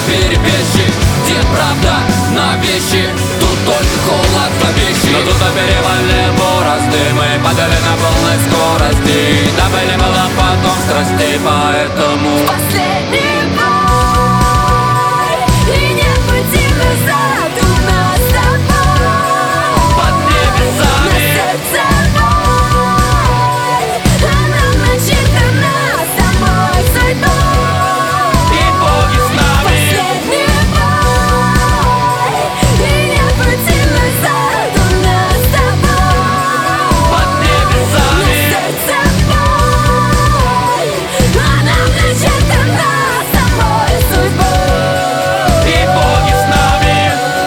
перебежчик, где правда на вещи, тут только холод зловещий. Но тут на перевале борозды мы падали на полной скорости, дабы не было потом страстей, поэтому последний бой, и нет пути назад у нас с тобой. под небесами На сердце боль, она начитана самой судьбой. и боги с нами. Последний бой, и нет пути назад у нас с тобой. Под На небесами сердце боль, она начитана самой судьбой. и боги с нами.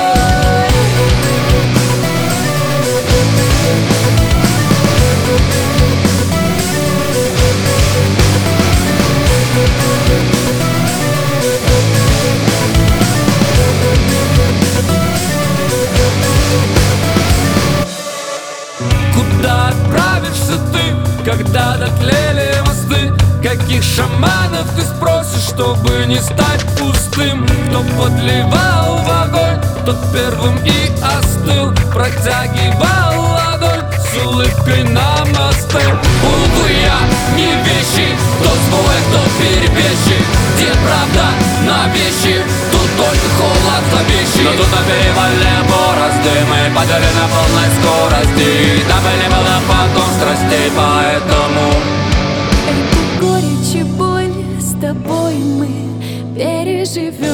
Куда отправишься ты, когда дотлели мосты? Каких шаманов ты спросишь, чтобы не стать пустым? Кто подливал в огонь, тот первым и остыл. Протягивал ладонь с улыбкой на мосты. Увы, я не вещи, кто свой, кто перебежчик, где правда на вещи, тут только холод зловещий. Но тут на перевале борозды мы падали на полной скорости, дабы не было потом страстей, поэтому Эту горечь и боль с тобой мы переживем.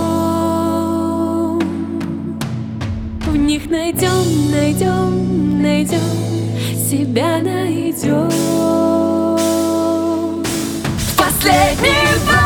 В них найдем, найдем, найдем, себя найдем. В последний бой